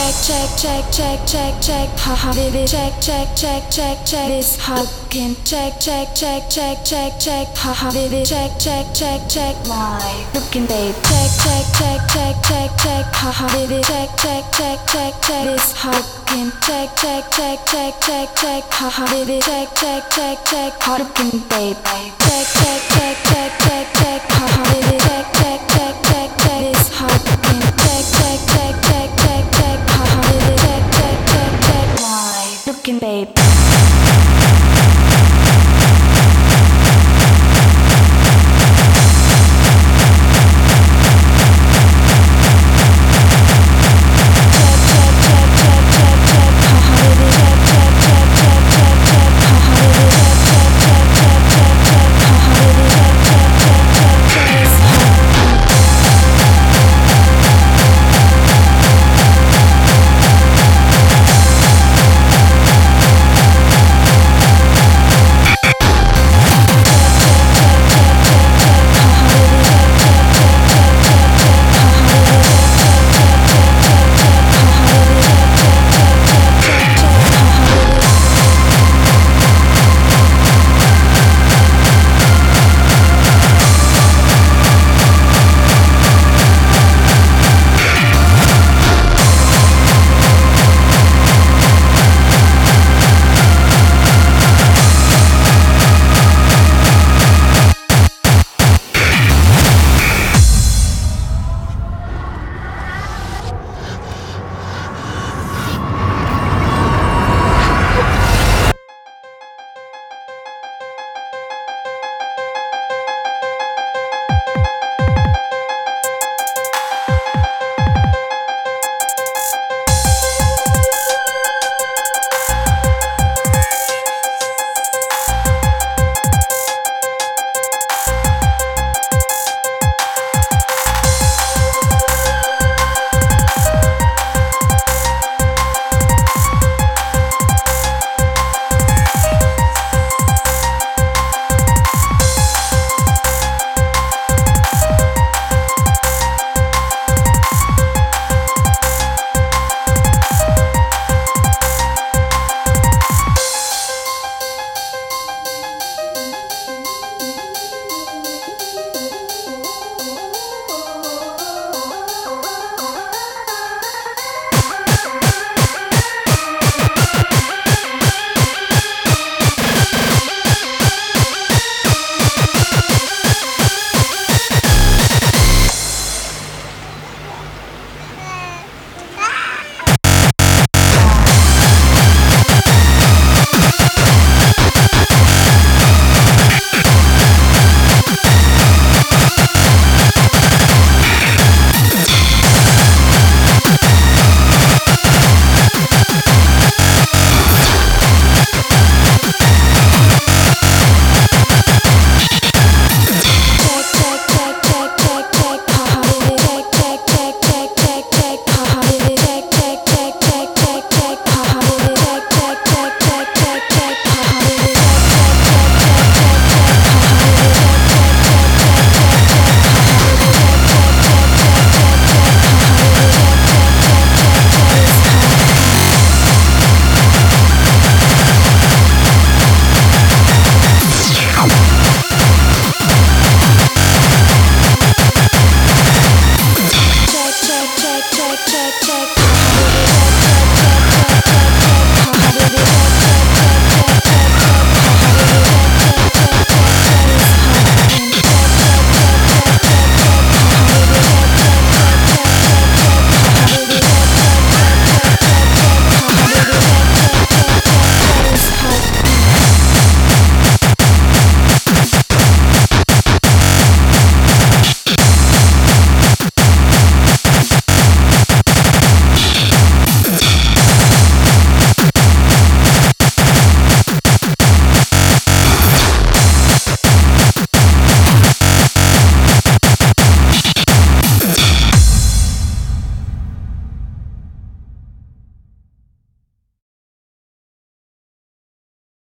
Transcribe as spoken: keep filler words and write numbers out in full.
check check check check check haha baby check check check check check this hugging check check check check check check haha baby check check check check my looking babe check check check check check check haha baby check check check check check this hugging check check check check check check haha baby check check check check hot looking babe check check check check check check haha baby check check